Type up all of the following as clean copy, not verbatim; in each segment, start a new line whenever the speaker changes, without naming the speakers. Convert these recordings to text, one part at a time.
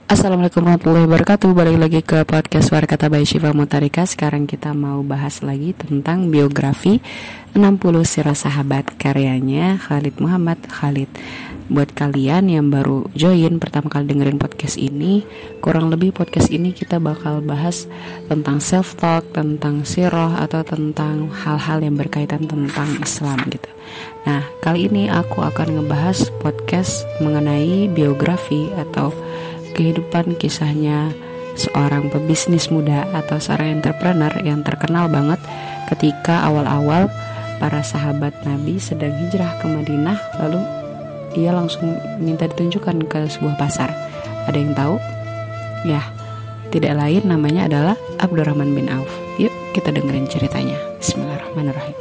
Assalamualaikum warahmatullahi wabarakatuh. Balik lagi ke podcast Warkata by Syifa Mutarika. Sekarang kita mau bahas lagi tentang biografi 60 Sirah Sahabat karyanya Khalid Muhammad Khalid. Buat kalian yang baru join pertama kali dengerin podcast ini, kurang lebih podcast ini kita bakal bahas tentang self talk, tentang sirah, atau tentang hal-hal yang berkaitan tentang Islam gitu. Nah, kali ini aku akan ngebahas podcast mengenai biografi atau kehidupan kisahnya seorang pebisnis muda atau seorang entrepreneur yang terkenal banget ketika awal-awal para sahabat Nabi sedang hijrah ke Madinah, lalu ia langsung minta ditunjukkan ke sebuah pasar. Ada yang tahu? Ya, tidak lain namanya adalah Abdurrahman bin Auf. Yuk kita dengerin ceritanya. Bismillahirrahmanirrahim.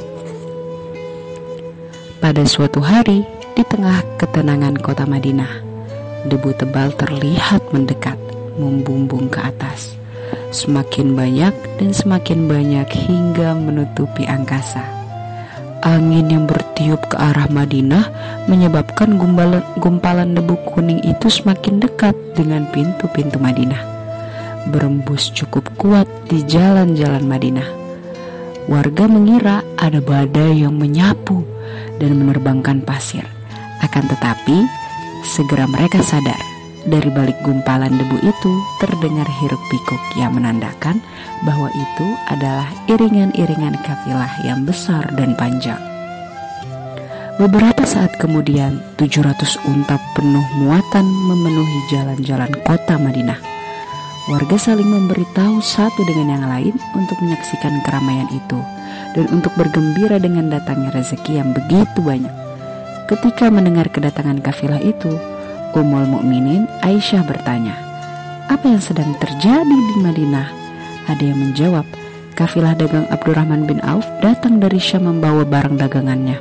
Pada suatu hari di tengah ketenangan kota Madinah, debu tebal terlihat mendekat, membumbung ke atas. Semakin banyak dan semakin banyak hingga menutupi angkasa. Angin yang bertiup ke arah Madinah menyebabkan gumpalan debu kuning itu semakin dekat dengan pintu-pintu Madinah. Berembus cukup kuat di jalan-jalan Madinah. Warga mengira ada badai yang menyapu dan menerbangkan pasir. Akan tetapi segera mereka sadar, dari balik gumpalan debu itu terdengar hiruk pikuk yang menandakan bahwa itu adalah iringan-iringan kafilah yang besar dan panjang. Beberapa saat kemudian 700 unta penuh muatan memenuhi jalan-jalan kota Madinah. Warga saling memberitahu satu dengan yang lain untuk menyaksikan keramaian itu dan untuk bergembira dengan datangnya rezeki yang begitu banyak. Ketika mendengar kedatangan kafilah itu, Ummul Mukminin Aisyah bertanya, "Apa yang sedang terjadi di Madinah?" Ada yang menjawab, "Kafilah dagang Abdurrahman bin Auf datang dari Syam membawa barang dagangannya."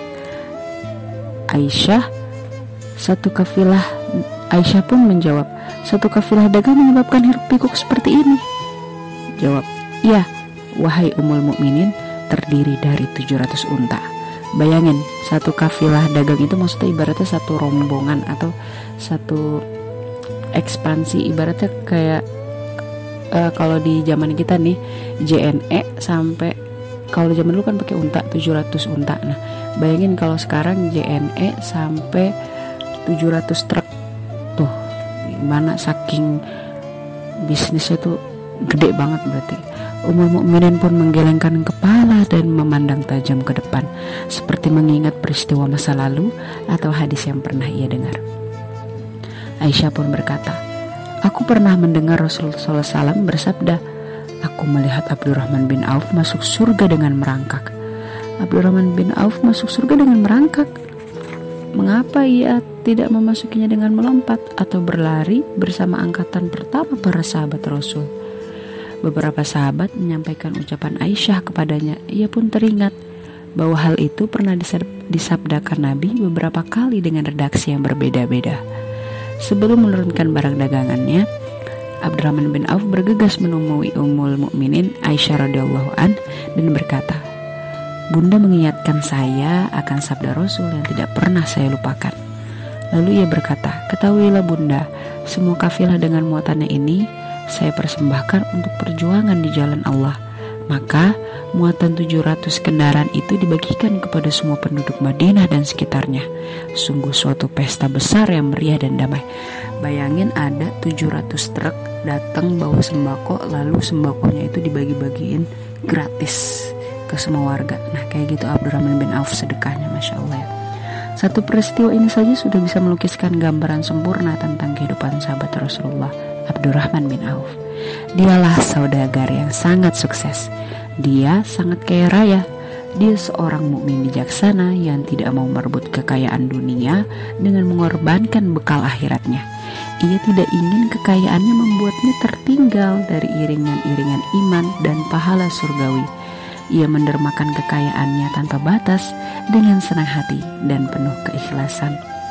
Aisyah pun menjawab, "Satu kafilah dagang menyebabkan hiruk pikuk seperti ini?" Jawab, "Ya, wahai Ummul Mukminin, terdiri dari 700 unta." Bayangin, satu kafilah dagang itu maksudnya ibaratnya satu rombongan atau satu ekspansi, ibaratnya kayak kalau di zaman kita nih JNE sampai, kalau zaman dulu kan pakai unta 700 unta. Nah, bayangin kalau sekarang JNE sampai 700 truk. Tuh, gimana saking bisnisnya tuh gede banget berarti. Ummul Mukminin pun menggelengkan kepala dan memandang tajam ke depan, seperti mengingat peristiwa masa lalu atau hadis yang pernah ia dengar. Aisyah pun berkata, "Aku pernah mendengar Rasulullah SAW bersabda, 'Aku melihat Abdurrahman bin Auf masuk surga dengan merangkak.'" Abdurrahman bin Auf masuk surga dengan merangkak. Mengapa ia tidak memasukinya dengan melompat atau berlari bersama angkatan pertama para sahabat Rasul? Beberapa sahabat menyampaikan ucapan Aisyah kepadanya. Ia pun teringat bahwa hal itu pernah disabdakan Nabi beberapa kali dengan redaksi yang berbeda-beda. Sebelum menurunkan barang dagangannya, Abdurrahman bin Auf bergegas menemui Ummul Mukminin Aisyah radhiyallahu an dan berkata, "Bunda mengingatkan saya akan sabda Rasul yang tidak pernah saya lupakan." Lalu ia berkata, "Ketahuilah Bunda, semua kafilah dengan muatannya ini saya persembahkan untuk perjuangan di jalan Allah." Maka muatan 700 kendaraan itu dibagikan kepada semua penduduk Madinah dan sekitarnya. Sungguh suatu pesta besar yang meriah dan damai. Bayangin ada 700 truk datang bawa sembako, lalu sembakonya itu dibagi-bagiin gratis ke semua warga. Nah, kayak gitu Abdurrahman bin Auf sedekahnya, Masya Allah ya. Satu peristiwa ini saja sudah bisa melukiskan gambaran sempurna tentang kehidupan sahabat Rasulullah, Abdurrahman bin Auf. Dialah saudagar yang sangat sukses. Dia sangat kaya raya. Dia seorang mukmin bijaksana yang tidak mau merebut kekayaan dunia dengan mengorbankan bekal akhiratnya. Ia tidak ingin kekayaannya membuatnya tertinggal dari iringan-iringan iman dan pahala surgawi. Ia mendermakan kekayaannya tanpa batas dengan senang hati dan penuh keikhlasan.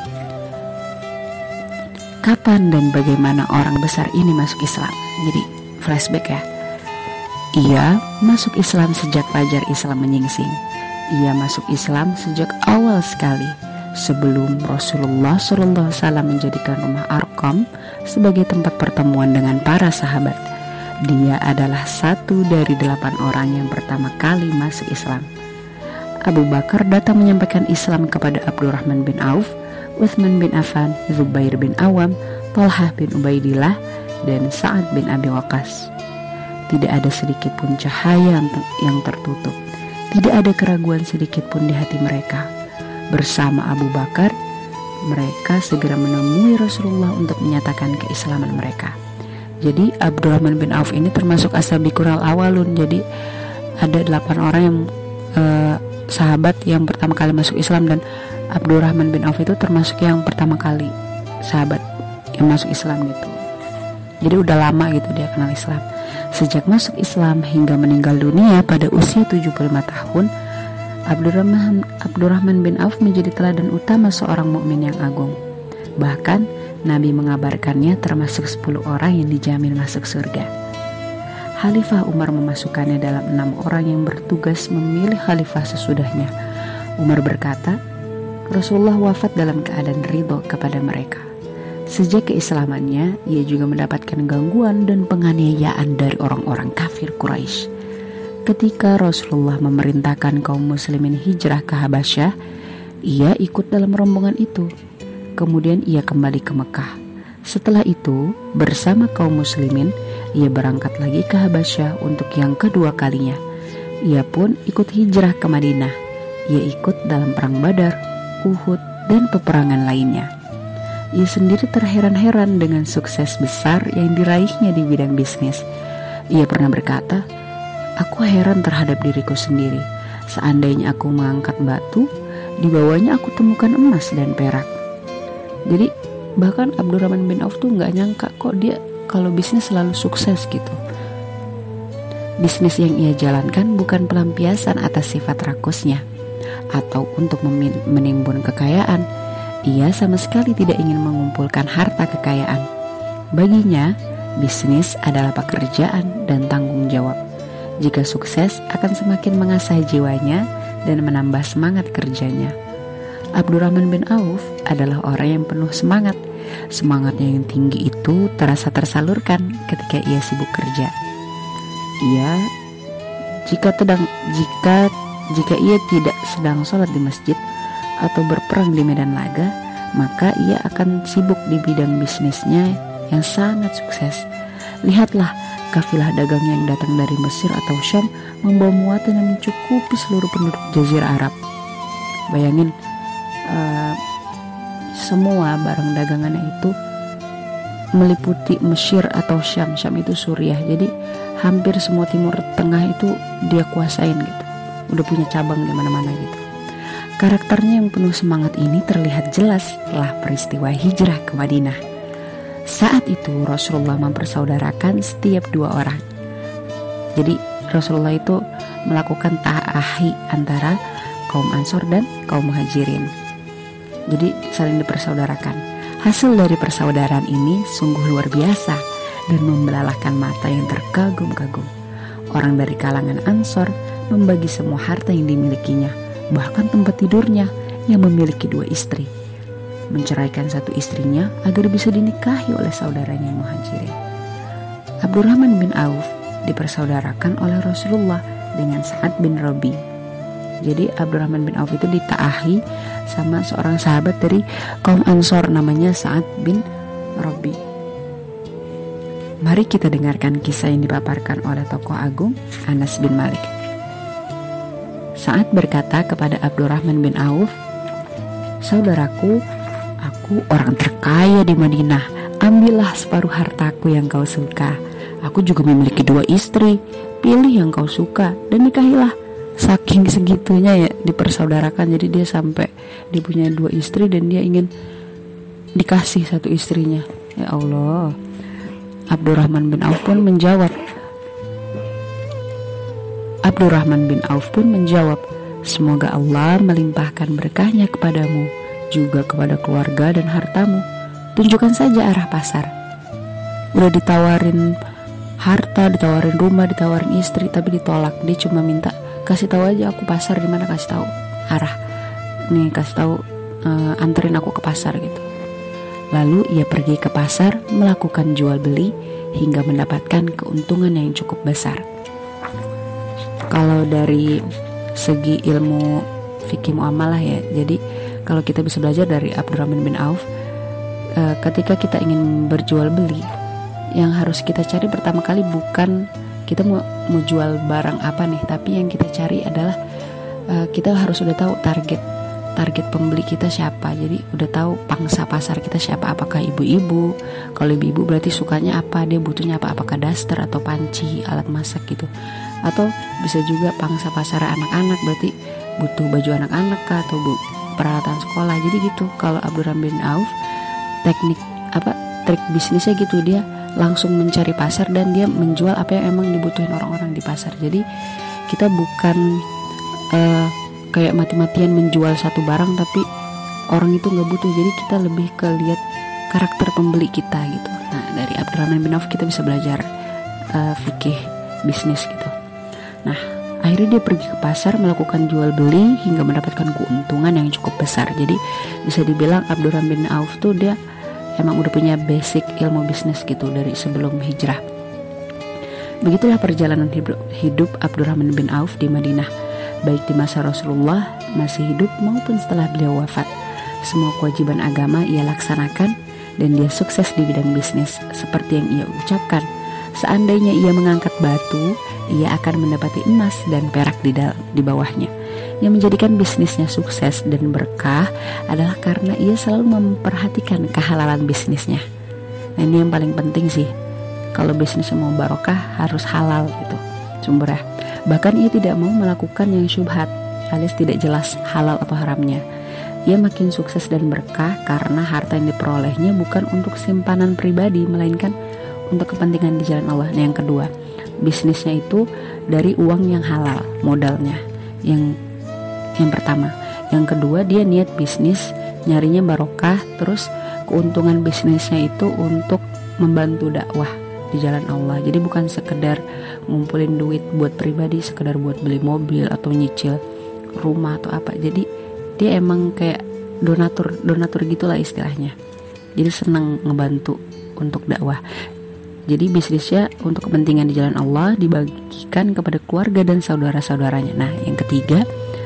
Kapan dan bagaimana orang besar ini masuk Islam? Jadi flashback ya. Ia masuk Islam sejak fajar Islam menyingsing. Ia masuk Islam sejak awal sekali. sebelum Rasulullah SAW menjadikan rumah Arqam sebagai tempat pertemuan dengan para sahabat. Dia adalah satu dari 8 orang yang pertama kali masuk Islam. Abu Bakar datang menyampaikan Islam kepada Abdurrahman bin Auf, Utsman bin Affan, Zubair bin Awam, Thalhah bin Ubaidillah, dan Sa'ad bin Abi Waqqas. Tidak ada sedikit pun cahaya yang tertutup. Tidak ada keraguan sedikit pun di hati mereka. Bersama Abu Bakar, mereka segera menemui Rasulullah untuk menyatakan keislaman mereka. Jadi Abdurrahman bin Auf ini termasuk as-sabiqun al-awwalun. Jadi ada 8 orang yang sahabat yang pertama kali masuk Islam, dan Abdurrahman bin Auf itu termasuk yang pertama kali sahabat yang masuk Islam gitu. Jadi udah lama gitu dia kenal Islam. Sejak masuk Islam hingga meninggal dunia pada usia 75 tahun, Abdurrahman bin Auf menjadi teladan utama seorang mukmin yang agung. Bahkan Nabi mengabarkannya termasuk 10 orang yang dijamin masuk surga. Khalifah Umar memasukkannya dalam 6 orang yang bertugas memilih khalifah sesudahnya. Umar berkata, Rasulullah wafat dalam keadaan ridho kepada mereka. Sejak keislamannya, ia juga mendapatkan gangguan dan penganiayaan dari orang-orang kafir Quraisy. Ketika Rasulullah memerintahkan kaum muslimin hijrah ke Habasyah, ia ikut dalam rombongan itu. Kemudian ia kembali ke Mekah. Setelah itu, bersama kaum muslimin, ia berangkat lagi ke Habasyah untuk yang kedua kalinya. Ia pun ikut hijrah ke Madinah. Ia ikut dalam perang Badar, Uhud, dan peperangan lainnya. Ia sendiri terheran-heran dengan sukses besar yang diraihnya di bidang bisnis. Ia pernah berkata, "Aku heran terhadap diriku sendiri. Seandainya aku mengangkat batu, di bawahnya aku temukan emas dan perak." Jadi bahkan Abdurrahman bin Auf tuh gak nyangka kok dia kalau bisnis selalu sukses gitu. Bisnis yang ia jalankan bukan pelampiasan atas sifat rakusnya atau untuk menimbun kekayaan. Ia sama sekali tidak ingin mengumpulkan harta kekayaan. Baginya, bisnis adalah pekerjaan dan tanggung jawab. Jika sukses, akan semakin mengasah jiwanya dan menambah semangat kerjanya. Abdurrahman bin Auf adalah orang yang penuh semangat. Semangatnya yang tinggi itu terasa tersalurkan ketika ia sibuk kerja. Jika ia tidak sedang sholat di masjid atau berperang di medan laga, maka ia akan sibuk di bidang bisnisnya yang sangat sukses. Lihatlah, kafilah dagang yang datang dari Mesir atau Syam membawa muatan yang mencukupi seluruh penduduk Jazirah Arab. Bayangin, semua barang dagangannya itu meliputi Mesir atau Syam. Syam itu Suriah, jadi hampir semua Timur Tengah itu dia kuasain gitu. Udah punya cabang di mana-mana gitu. Karakternya yang penuh semangat ini terlihat jelas setelah peristiwa hijrah ke Madinah. Saat itu Rasulullah mempersaudarakan setiap 2 orang. Jadi Rasulullah itu melakukan ta'ahi antara kaum Ansor dan kaum Muhajirin. Jadi saling dipersaudarakan. Hasil dari persaudaraan ini sungguh luar biasa dan membelalakkan mata yang terkagum-kagum. Orang dari kalangan Ansor membagi semua harta yang dimilikinya, bahkan tempat tidurnya, yang memiliki 2 istri, menceraikan 1 istrinya agar bisa dinikahi oleh saudaranya Muhajirin. Abdurrahman bin Auf dipersaudarakan oleh Rasulullah dengan Sa'ad bin Rabi. Jadi Abdurrahman bin Auf itu ditaahi sama seorang sahabat dari kaum Ansor namanya Sa'ad bin Rabi. Mari kita dengarkan kisah yang dipaparkan oleh tokoh agung Anas bin Malik. Sa'ad berkata kepada Abdurrahman bin Auf, "Saudaraku, aku orang terkaya di Madinah. Ambillah separuh hartaku yang kau suka. Aku juga memiliki 2 istri. Pilih yang kau suka dan nikahilah." Saking segitunya ya dipersaudarakan. Jadi dia sampai dia punya 2 istri dan dia ingin dikasih 1 istrinya. Ya Allah. Abdurrahman bin Auf pun menjawab, "Semoga Allah melimpahkan berkahnya kepadamu, juga kepada keluarga dan hartamu. Tunjukkan saja arah pasar." Udah ditawarin harta, ditawarin rumah, ditawarin istri, tapi ditolak. Dia cuma minta, "Kasih tahu aja aku pasar di mana, kasih tahu arah. Nih kasih tahu anterin aku ke pasar gitu. Lalu ia pergi ke pasar melakukan jual beli hingga mendapatkan keuntungan yang cukup besar. Kalau dari segi ilmu fikih muamalah ya, jadi kalau kita bisa belajar dari Abdurrahman bin Auf, ketika kita ingin berjual beli, yang harus kita cari pertama kali bukan kita mau jual barang apa nih, tapi yang kita cari adalah kita harus udah tahu target pembeli kita siapa. Jadi udah tahu pangsa pasar kita siapa, apakah ibu-ibu. Kalau ibu-ibu berarti sukanya apa, dia butuhnya apa, apakah daster atau panci, alat masak gitu. Atau bisa juga pangsa pasar anak-anak, berarti butuh baju anak-anak kah, atau peralatan sekolah. Jadi gitu. Kalau Abdurrahman bin Auf trik bisnisnya gitu, dia langsung mencari pasar dan dia menjual apa yang emang dibutuhin orang-orang di pasar. Jadi kita bukan kayak mati-matian menjual satu barang tapi orang itu nggak butuh. Jadi kita lebih ke lihat karakter pembeli kita gitu. Nah, dari Abdurrahman bin Auf kita bisa belajar fikih bisnis gitu. Nah, akhirnya dia pergi ke pasar melakukan jual beli hingga mendapatkan keuntungan yang cukup besar. Jadi bisa dibilang Abdurrahman bin Auf tuh dia emang udah punya basic ilmu bisnis gitu dari sebelum hijrah. Begitulah perjalanan hidup Abdurrahman bin Auf di Madinah, baik di masa Rasulullah masih hidup maupun setelah beliau wafat. Semua kewajiban agama ia laksanakan dan dia sukses di bidang bisnis. Seperti yang ia ucapkan, seandainya ia mengangkat batu, ia akan mendapati emas dan perak di bawahnya. Yang menjadikan bisnisnya sukses dan berkah adalah karena ia selalu memperhatikan kehalalan bisnisnya. Nah, ini yang paling penting sih. Kalau bisnis mau barokah harus halal gitu sumbernya. Bahkan ia tidak mau melakukan yang syubhat, alias tidak jelas halal atau haramnya. Ia makin sukses dan berkah karena harta yang diperolehnya bukan untuk simpanan pribadi, melainkan untuk kepentingan di jalan Allah. Nah, yang kedua, bisnisnya itu dari uang yang halal modalnya. Yang pertama. Yang kedua, dia niat bisnis nyarinya barokah, terus keuntungan bisnisnya itu untuk membantu dakwah di jalan Allah. Jadi bukan sekedar ngumpulin duit buat pribadi, sekedar buat beli mobil atau nyicil rumah atau apa. Jadi dia emang kayak donatur gitulah istilahnya. Jadi senang ngebantu untuk dakwah. Jadi bisnisnya untuk kepentingan di jalan Allah, dibagikan kepada keluarga dan saudara-saudaranya. Nah, yang ketiga,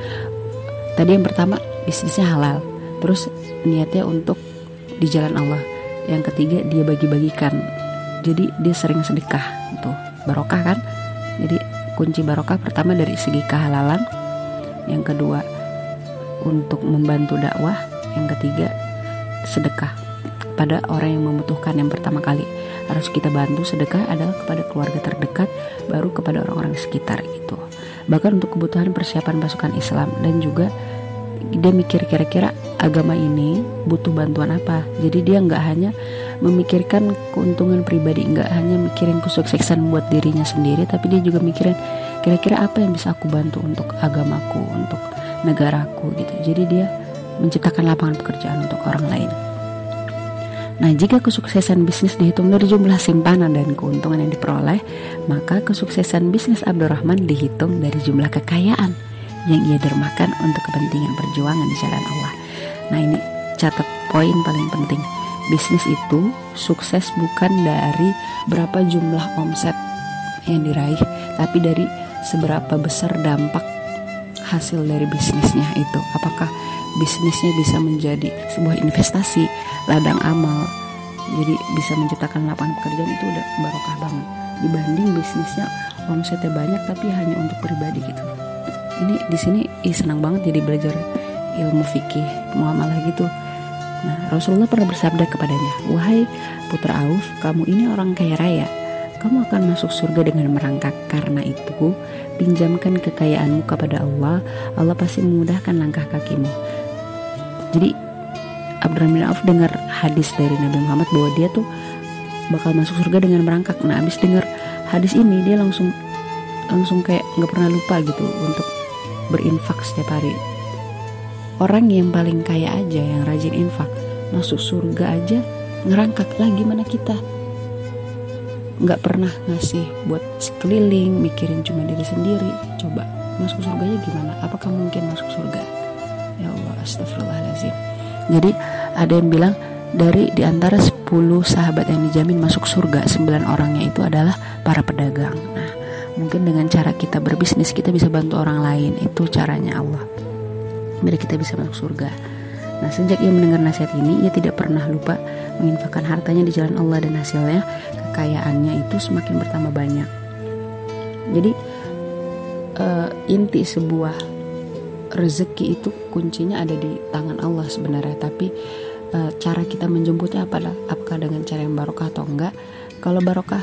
tadi yang pertama bisnisnya halal, terus niatnya untuk di jalan Allah. Yang ketiga, dia bagi-bagikan. Jadi dia sering sedekah, tuh barokah kan. Jadi kunci barokah pertama dari segi kehalalan, yang kedua untuk membantu dakwah, yang ketiga sedekah pada orang yang membutuhkan. Yang pertama kali harus kita bantu sedekah adalah kepada keluarga terdekat, baru kepada orang-orang sekitar gitu. Bahkan untuk kebutuhan persiapan pasukan Islam, dan juga dia mikir kira-kira agama ini butuh bantuan apa. Jadi dia nggak hanya memikirkan keuntungan pribadi, nggak hanya mikirin kesuksesan buat dirinya sendiri, tapi dia juga mikirin kira-kira apa yang bisa aku bantu untuk agamaku, untuk negaraku gitu. Jadi dia menciptakan lapangan pekerjaan untuk orang lain. Nah, jika kesuksesan bisnis dihitung dari jumlah simpanan dan keuntungan yang diperoleh, maka kesuksesan bisnis Abdurrahman dihitung dari jumlah kekayaan yang ia dermakan untuk kepentingan perjuangan di jalan Allah. Nah, ini catat poin paling penting. Bisnis itu sukses bukan dari berapa jumlah omset yang diraih, tapi dari seberapa besar dampak hasil dari bisnisnya itu. Apakah bisnisnya bisa menjadi sebuah investasi, ladang amal, jadi bisa menciptakan lapangan pekerjaan, itu udah barokah banget dibanding bisnisnya omsetnya banyak tapi hanya untuk pribadi gitu. Ini di sini senang banget jadi belajar ilmu fikih muamalah gitu. Nah, Rasulullah pernah bersabda kepadanya, "Wahai putra Auf, kamu ini orang kaya raya. Kamu akan masuk surga dengan merangkak. Karena itu, pinjamkan kekayaanmu kepada Allah. Allah pasti memudahkan langkah kakimu." Jadi Abdurrahman bin Auf dengar hadis dari Nabi Muhammad bahwa dia tuh bakal masuk surga dengan merangkak. Nah, abis dengar hadis ini dia langsung kayak nggak pernah lupa gitu untuk berinfak setiap hari. Orang yang paling kaya aja, yang rajin infak, masuk surga aja ngerangkak lah, gimana kita nggak pernah ngasih buat sekeliling, mikirin cuma diri sendiri. Coba masuk surganya gimana? Apakah mungkin masuk surga? Ya Allah, astagfirullahaladzim. Jadi ada yang bilang di antara 10 sahabat yang dijamin masuk surga, 9 orangnya itu adalah para pedagang. Nah, mungkin dengan cara kita berbisnis kita bisa bantu orang lain, itu caranya Allah biar kita bisa masuk surga. Nah, sejak ia mendengar nasihat ini, ia tidak pernah lupa menginfakkan hartanya di jalan Allah, dan hasilnya kekayaannya itu semakin bertambah banyak. Jadi inti sebuah rezeki itu kuncinya ada di tangan Allah sebenarnya, tapi cara kita menjemputnya apakah dengan cara yang barokah atau enggak. Kalau barokah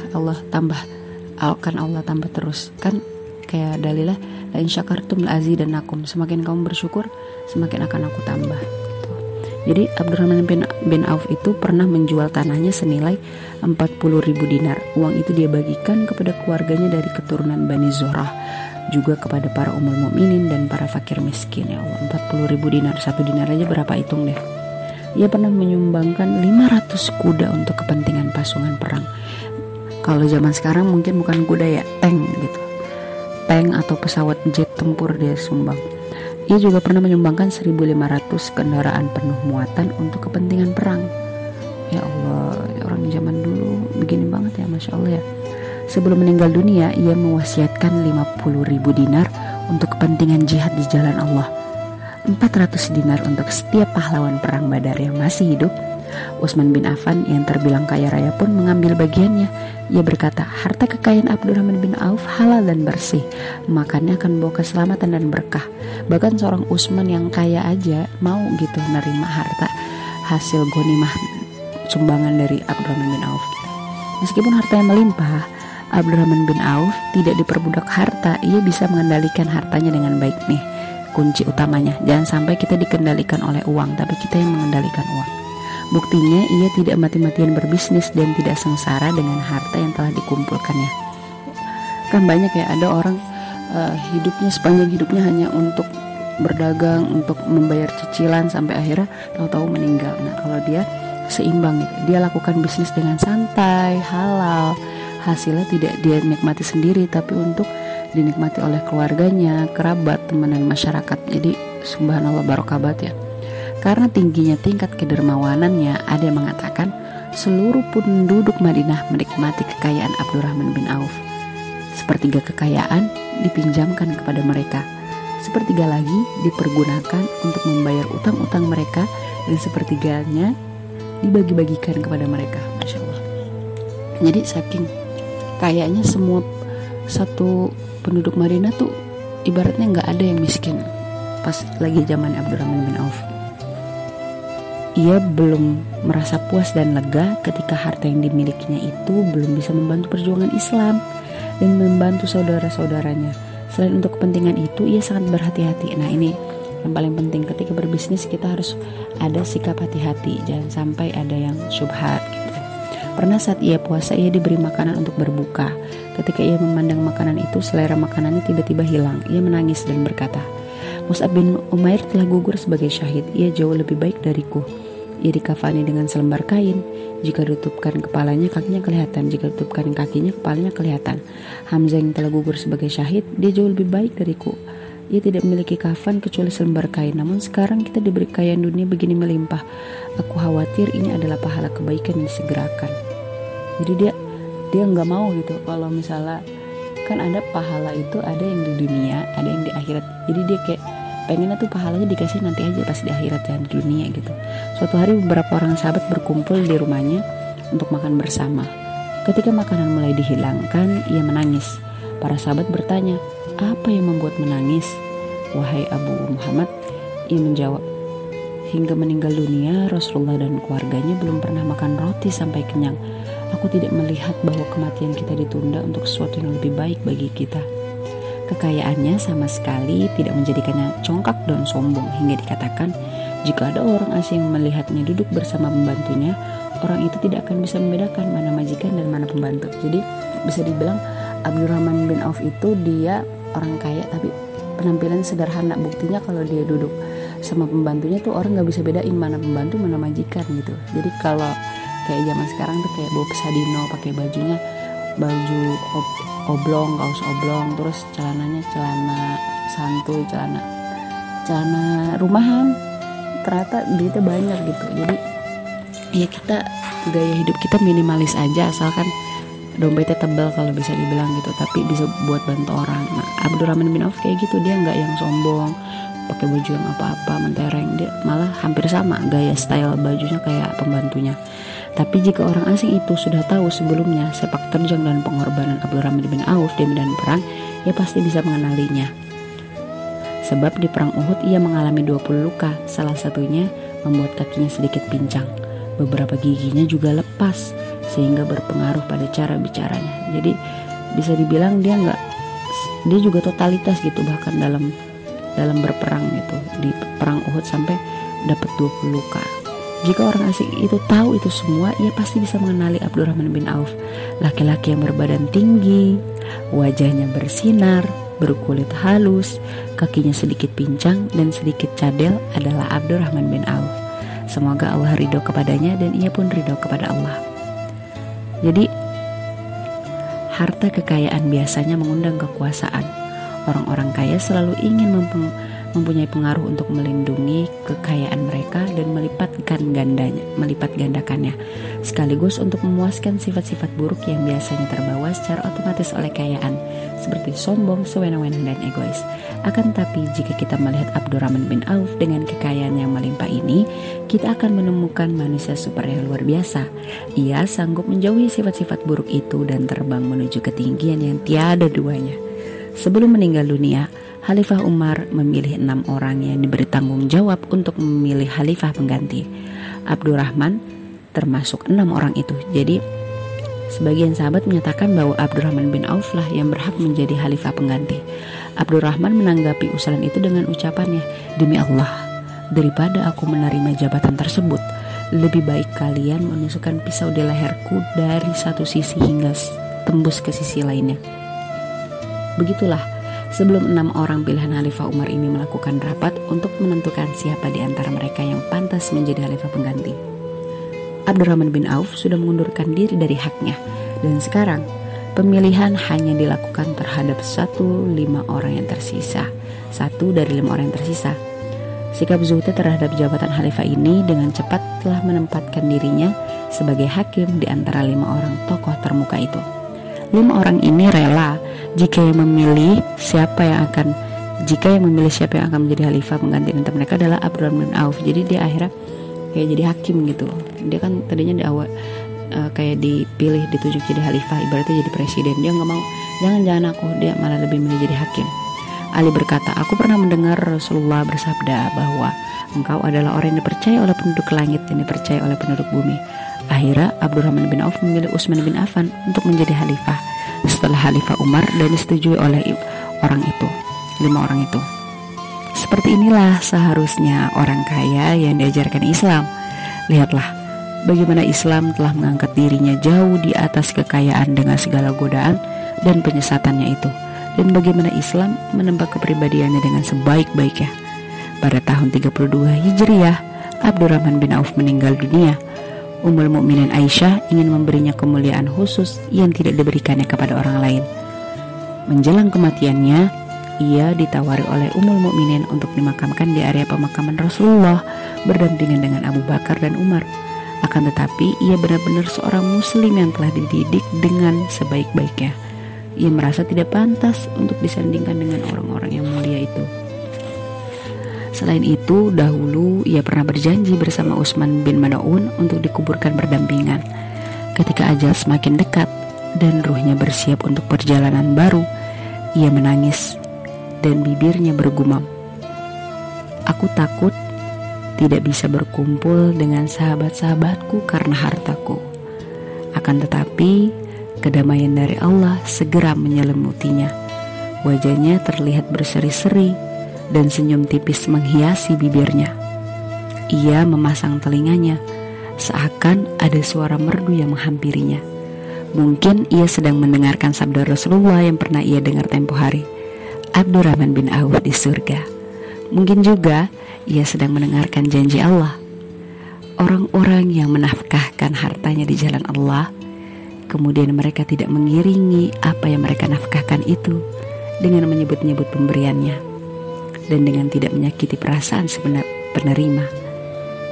akan Allah tambah terus, kan kayak dalilnya la in syakartum la azidannakum, semakin kamu bersyukur semakin akan aku tambah gitu. Jadi Abdurrahman bin Auf itu pernah menjual tanahnya senilai 40.000 dinar. Uang itu dia bagikan kepada keluarganya dari keturunan Bani Zuhrah, juga kepada para ummul mukminin dan para fakir miskin. Ya Allah, 40.000 dinar, 1 dinar aja berapa, hitung deh. Ia pernah menyumbangkan 500 kuda untuk kepentingan pasukan perang. Kalau zaman sekarang mungkin bukan kuda ya, tank gitu. Tank atau pesawat jet tempur dia sumbang. Ia juga pernah menyumbangkan 1.500 kendaraan penuh muatan untuk kepentingan perang. Ya Allah, orang zaman dulu begini banget ya, Masya Allah ya. Sebelum meninggal dunia, ia mewasiatkan 50.000 dinar untuk kepentingan jihad di jalan Allah, 400 dinar untuk setiap pahlawan perang Badar yang masih hidup. Utsman bin Affan yang terbilang kaya raya pun mengambil bagiannya. Ia berkata, harta kekayaan Abdurrahman bin Auf halal dan bersih, makannya akan membawa keselamatan dan berkah. Bahkan seorang Utsman yang kaya aja mau gitu nerima harta hasil ghanimah sumbangan dari Abdurrahman bin Auf gitu. Meskipun hartanya melimpah, Abdurrahman bin Auf tidak diperbudak harta. Ia bisa mengendalikan hartanya dengan baik nih. Kunci utamanya, jangan sampai kita dikendalikan oleh uang, tapi kita yang mengendalikan uang. Buktinya ia tidak mati-matian berbisnis dan tidak sengsara dengan harta yang telah dikumpulkannya. Kan banyak ya, ada orang hidupnya sepanjang hidupnya hanya untuk berdagang, untuk membayar cicilan sampai akhirnya tahu-tahu meninggal. Nah, kalau dia seimbang gitu, dia lakukan bisnis dengan santai, halal, hasilnya tidak dia nikmati sendiri tapi untuk dinikmati oleh keluarganya, kerabat, teman dan masyarakat. Jadi subhanallah barokah banget ya. Karena tingginya tingkat kedermawanannya, ada yang mengatakan seluruh penduduk Madinah menikmati kekayaan Abdurrahman bin Auf. Sepertiga kekayaan dipinjamkan kepada mereka, sepertiga lagi dipergunakan untuk membayar utang-utang mereka, dan sepertiganya dibagi-bagikan kepada mereka. Masya Allah. Jadi saking kayaknya semua satu penduduk Madinah tuh ibaratnya gak ada yang miskin pas lagi zaman Abdurrahman bin Auf. Ia belum merasa puas dan lega ketika harta yang dimilikinya itu belum bisa membantu perjuangan Islam dan membantu saudara-saudaranya. Selain untuk kepentingan itu, ia sangat berhati-hati. Nah, ini yang paling penting ketika berbisnis, kita harus ada sikap hati-hati, jangan sampai ada yang syubhat gitu. Pernah saat ia puasa, ia diberi makanan untuk berbuka. Ketika ia memandang makanan itu, selera makanannya tiba-tiba hilang. Ia menangis dan berkata, Mus'ab bin Umair telah gugur sebagai syahid. Ia jauh lebih baik dariku. Ia dikafani dengan selembar kain. Jika ditutupkan kepalanya, kakinya kelihatan. Jika ditutupkan kakinya, kepalanya kelihatan. Hamzah yang telah gugur sebagai syahid, dia jauh lebih baik dariku. Ia tidak memiliki kafan kecuali selembar kain. Namun sekarang kita diberi kekayaan dunia begini melimpah. Aku khawatir ini adalah pahala kebaikan yang disegerakan. Jadi dia nggak mau gitu. Kalau misalnya kan ada pahala itu, ada yang di dunia, ada yang di akhirat. Jadi dia kayak pengennya tuh pahalanya dikasih nanti aja pas di akhirat, dan di dunia gitu. Suatu hari beberapa orang sahabat berkumpul di rumahnya untuk makan bersama. Ketika makanan mulai dihilangkan, ia menangis. Para sahabat bertanya, apa yang membuat menangis? Wahai Abu Muhammad, ia menjawab, hingga meninggal dunia Rasulullah dan keluarganya belum pernah makan roti sampai kenyang. Aku tidak melihat bahwa kematian kita ditunda untuk sesuatu yang lebih baik bagi kita. Kekayaannya sama sekali tidak menjadikannya congkak dan sombong, hingga dikatakan jika ada orang asing melihatnya duduk bersama pembantunya, orang itu tidak akan bisa membedakan mana majikan dan mana pembantu. Jadi bisa dibilang Abdurrahman bin Auf itu dia orang kaya tapi penampilan sederhana. Buktinya kalau dia duduk sama pembantunya tuh orang gak bisa bedain mana pembantu mana majikan gitu. Jadi kalau kayak zaman sekarang tuh kayak bawa pesadino, pakai bajunya baju oblong, kaos oblong, terus celananya celana santuy, celana rumahan, ternyata duitnya banyak gitu. Jadi ya kita gaya hidup kita minimalis aja, asalkan dompetnya tebal kalau bisa dibilang gitu, tapi bisa buat bantu orang. Nah, Abdurrahman bin Auf kayak gitu, dia nggak yang sombong pakai baju yang apa-apa mentereng, dia malah hampir sama gaya style bajunya kayak pembantunya. Tapi jika orang asing itu sudah tahu sebelumnya sepak terjang dan pengorbanan Abdurrahman bin Auf di medan perang, ia pasti bisa mengenalinya. Sebab di perang Uhud ia mengalami 20 luka, salah satunya membuat kakinya sedikit pincang. Beberapa giginya juga lepas sehingga berpengaruh pada cara bicaranya. Jadi bisa dibilang dia juga totalitas gitu, bahkan dalam berperang gitu. Di perang Uhud sampai dapat 20 luka. Jika orang asing itu tahu itu semua, ia pasti bisa mengenali Abdurrahman bin Auf. Laki-laki yang berbadan tinggi, wajahnya bersinar, berkulit halus, kakinya sedikit pincang dan sedikit cadel adalah Abdurrahman bin Auf. Semoga Allah ridho kepadanya dan ia pun ridho kepada Allah. Jadi harta kekayaan biasanya mengundang kekuasaan. Orang-orang kaya selalu ingin mempunyai pengaruh untuk melindungi kekayaan mereka dan melipat gandakannya, sekaligus untuk memuaskan sifat-sifat buruk yang biasanya terbawa secara otomatis oleh kekayaan, seperti sombong, sewenang-wenang dan egois. Akan tetapi jika kita melihat Abdurrahman bin Auf dengan kekayaan yang melimpah ini, kita akan menemukan manusia super yang luar biasa. Ia sanggup menjauhi sifat-sifat buruk itu dan terbang menuju ketinggian yang tiada duanya. Sebelum meninggal dunia, Khalifah Umar memilih 6 orang yang diberi tanggung jawab untuk memilih khalifah pengganti. Abdurrahman termasuk 6 orang itu. Jadi sebagian sahabat menyatakan bahwa Abdurrahman bin Auf lah yang berhak menjadi khalifah pengganti. Abdurrahman menanggapi usulan itu dengan ucapannya, "Demi Allah, daripada aku menerima jabatan tersebut, lebih baik kalian menusukkan pisau di leherku dari satu sisi hingga tembus ke sisi lainnya." Begitulah, sebelum 6 orang pilihan Khalifah Umar ini melakukan rapat untuk menentukan siapa di antara mereka yang pantas menjadi khalifah pengganti, Abdurrahman bin Auf sudah mengundurkan diri dari haknya, dan sekarang pemilihan hanya dilakukan terhadap 1 dari 5 orang yang tersisa. Sikap zuhudnya terhadap jabatan khalifah ini dengan cepat telah menempatkan dirinya sebagai hakim di antara 5 orang tokoh termuka itu. 5 orang ini rela jika yang memilih siapa yang akan menjadi khalifah pengganti antara mereka adalah Abdurrahman bin Auf. Jadi dia akhirnya kayak jadi hakim gitu. Dia kan tadinya di awal kayak dipilih, ditunjuk jadi khalifah, ibaratnya jadi presiden. Dia nggak mau, jangan aku, dia malah lebih milih jadi hakim. Ali berkata, "Aku pernah mendengar Rasulullah bersabda bahwa engkau adalah orang yang dipercaya oleh penduduk langit dan dipercaya oleh penduduk bumi." Akhirnya Abdurrahman bin Auf memilih Utsman bin Affan untuk menjadi khalifah setelah Khalifah Umar dan disetujui oleh 5 orang itu. Seperti inilah seharusnya orang kaya yang diajarkan Islam. Lihatlah bagaimana Islam telah mengangkat dirinya jauh di atas kekayaan dengan segala godaan dan penyesatannya itu, dan bagaimana Islam menembak kepribadiannya dengan sebaik-baiknya. Pada tahun 32 Hijriah, Abdurrahman bin Auf meninggal dunia. Ummul Mukminin Aisyah ingin memberinya kemuliaan khusus yang tidak diberikannya kepada orang lain. Menjelang kematiannya, ia ditawari oleh Ummul Mukminin untuk dimakamkan di area pemakaman Rasulullah berdampingan dengan Abu Bakar dan Umar. Akan tetapi, ia benar-benar seorang muslim yang telah dididik dengan sebaik-baiknya. Ia merasa tidak pantas untuk disandingkan dengan orang-orang yang mulia itu. Selain itu, dahulu ia pernah berjanji bersama Utsman bin Mad'un untuk dikuburkan berdampingan. Ketika ajal semakin dekat dan ruhnya bersiap untuk perjalanan baru, ia menangis dan bibirnya bergumam, "Aku takut tidak bisa berkumpul dengan sahabat-sahabatku karena hartaku." Akan tetapi, kedamaian dari Allah segera menyelimutinya. Wajahnya terlihat berseri-seri dan senyum tipis menghiasi bibirnya. Ia memasang telinganya, seakan ada suara merdu yang menghampirinya. Mungkin ia sedang mendengarkan sabda Rasulullah yang pernah ia dengar tempo hari, "Abdurrahman bin Auf di surga." Mungkin juga ia sedang mendengarkan janji Allah. Orang-orang yang menafkahkan hartanya di jalan Allah, kemudian mereka tidak mengiringi apa yang mereka nafkahkan itu dengan menyebut-nyebut pemberiannya, dan dengan tidak menyakiti perasaan penerima,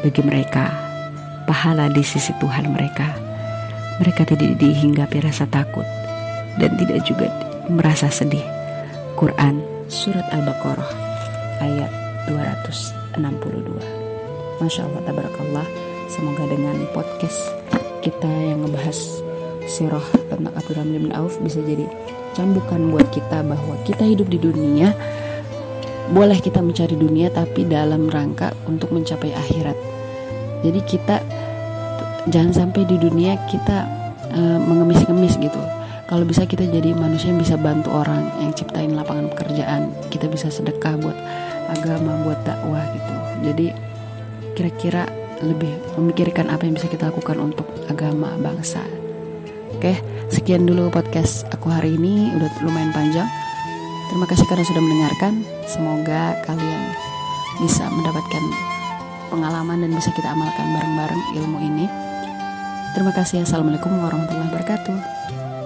bagi mereka pahala di sisi Tuhan mereka. Mereka tidak dihinggapi rasa takut dan tidak juga merasa sedih. Quran Surat Al-Baqarah ayat 262. Masya Allah, tabarakallah. Semoga dengan podcast kita yang ngebahas sirah tentang Abdurrahman bin Auf bisa jadi cambukan buat kita bahwa kita hidup di dunia, boleh kita mencari dunia tapi dalam rangka untuk mencapai akhirat. Jadi kita jangan sampai di dunia kita mengemis-ngemis gitu. Kalau bisa kita jadi manusia yang bisa bantu orang, yang ciptain lapangan pekerjaan, kita bisa sedekah buat agama, buat dakwah gitu. Jadi kira-kira lebih memikirkan apa yang bisa kita lakukan untuk agama, bangsa. Oke, sekian dulu podcast aku hari ini, udah lumayan panjang. Terima kasih karena sudah mendengarkan. Semoga kalian bisa mendapatkan pengalaman dan bisa kita amalkan bareng-bareng ilmu ini. Terima kasih. Assalamualaikum warahmatullahi wabarakatuh.